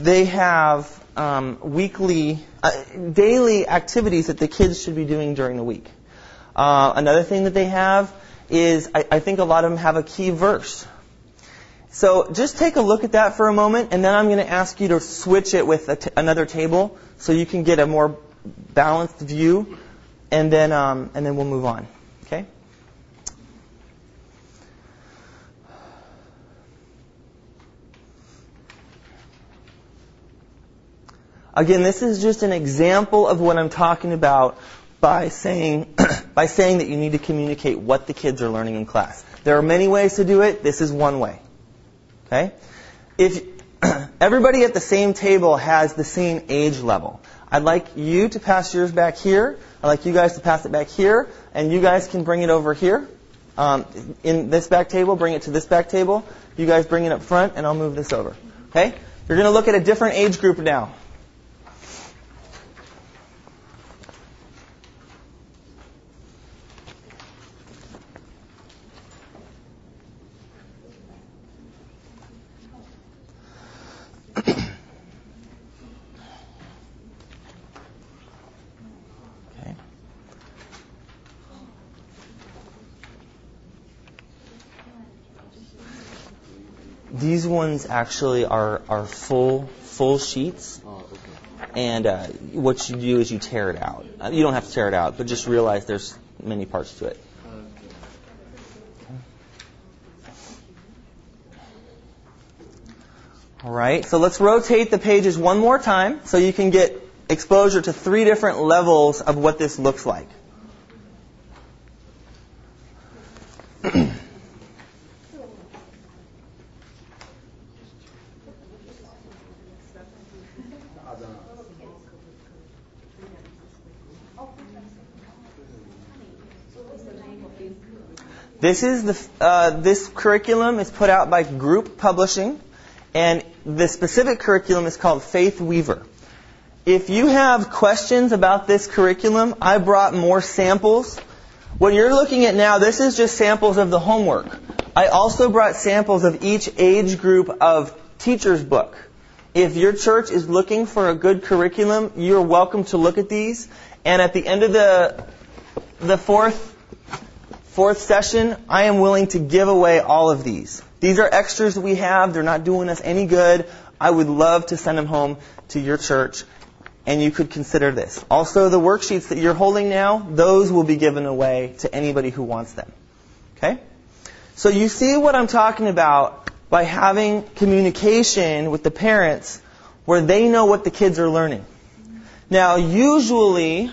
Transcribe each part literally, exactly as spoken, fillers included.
they have um, weekly, uh, daily activities that the kids should be doing during the week. Uh, another thing that they have is, I, I think a lot of them have a key verse. So just take a look at that for a moment, and then I'm going to ask you to switch it with a t- another table so you can get a more balanced view, and then um, and then we'll move on. Okay? Again, this is just an example of what I'm talking about by saying by saying that you need to communicate what the kids are learning in class. There are many ways to do it. This is one way. Okay? If everybody at the same table has the same age level, I'd like you to pass yours back here. I'd like you guys to pass it back here, and you guys can bring it over here. Um, in this back table, bring it to this back table. You guys bring it up front, and I'll move this over. Okay? You're going to look at a different age group now. These ones actually are, are full full sheets, oh, okay. and uh, what you do is you tear it out. Uh, you don't have to tear it out, but just realize there's many parts to it. Okay. All right, so let's rotate the pages one more time so you can get exposure to three different levels of what this looks like. This is the uh, this curriculum is put out by Group Publishing, and the specific curriculum is called Faith Weaver. If you have questions about this curriculum, I brought more samples. What you're looking at now, this is just samples of the homework. I also brought samples of each age group of teacher's book. If your church is looking for a good curriculum, you're welcome to look at these. And at the end of the the fourth Fourth session, I am willing to give away all of these. These are extras that we have. They're not doing us any good. I would love to send them home to your church, and you could consider this. Also, the worksheets that you're holding now, those will be given away to anybody who wants them. Okay? So you see what I'm talking about by having communication with the parents where they know what the kids are learning. Now, usually,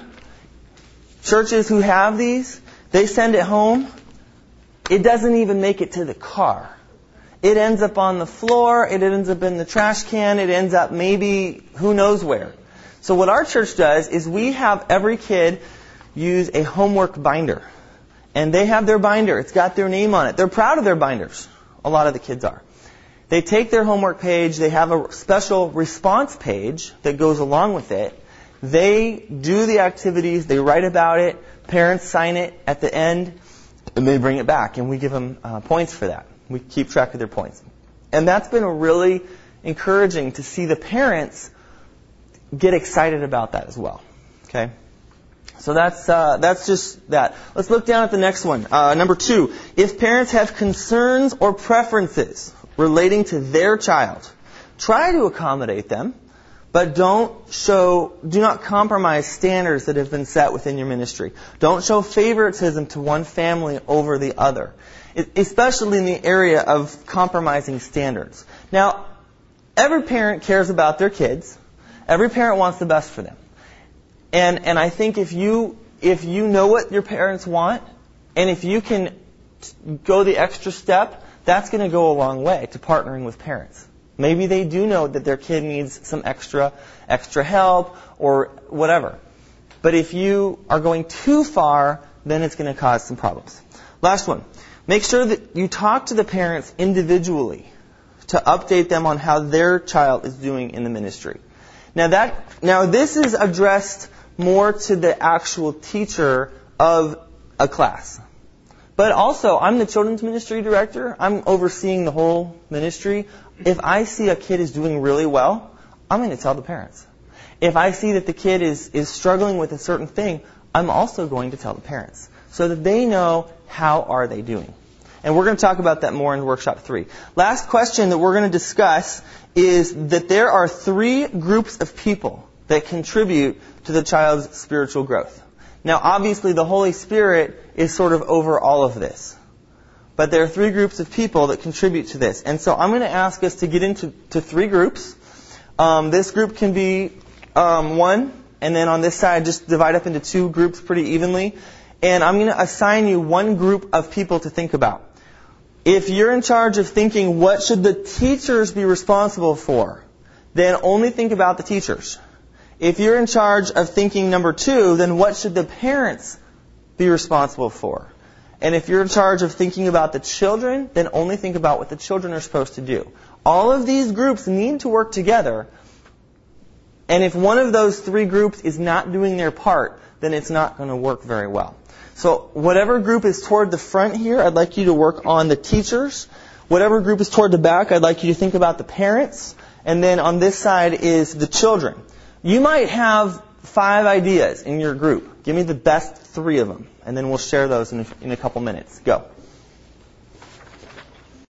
churches who have these, they send it home. It doesn't even make it to the car. It ends up on the floor. It ends up in the trash can. It ends up maybe who knows where. So what our church does is we have every kid use a homework binder. And they have their binder. It's got their name on it. They're proud of their binders. A lot of the kids are. They take their homework page. They have a special response page that goes along with it. They do the activities. They write about it. Parents sign it at the end, and they bring it back, and we give them uh, points for that. We keep track of their points. And that's been really encouraging to see the parents get excited about that as well. Okay? So that's uh, that's just that. Let's look down at the next one. Uh, number two, if parents have concerns or preferences relating to their child, try to accommodate them. But don't show, do not compromise standards that have been set within your ministry. Don't show favoritism to one family over the other, especially in the area of compromising standards. Now, every parent cares about their kids. Every parent wants the best for them. And and I think if you if you know what your parents want, and if you can go the extra step, that's going to go a long way to partnering with parents. Maybe they do know that their kid needs some extra extra help or whatever. But if you are going too far, then it's going to cause some problems. Last one. Make sure that you talk to the parents individually to update them on how their child is doing in the ministry. Now that now this is addressed more to the actual teacher of a class. But also, I'm the children's ministry director. I'm overseeing the whole ministry. If I see a kid is doing really well, I'm going to tell the parents. If I see that the kid is, is struggling with a certain thing, I'm also going to tell the parents so that they know how are they doing. And we're going to talk about that more in workshop three. Last question that we're going to discuss is that there are three groups of people that contribute to the child's spiritual growth. Now, obviously, the Holy Spirit is sort of over all of this. But there are three groups of people that contribute to this. And so I'm going to ask us to get into to three groups. Um, this group can be um, one, and then on this side, just divide up into two groups pretty evenly. And I'm going to assign you one group of people to think about. If you're in charge of thinking what should the teachers be responsible for, then only think about the teachers. If you're in charge of thinking number two, then what should the parents be responsible for? And if you're in charge of thinking about the children, then only think about what the children are supposed to do. All of these groups need to work together. And if one of those three groups is not doing their part, then it's not going to work very well. So whatever group is toward the front here, I'd like you to work on the teachers. Whatever group is toward the back, I'd like you to think about the parents. And then on this side is the children. You might have five ideas in your group. Give me the best three of them, and then we'll share those in a, in a couple minutes. Go.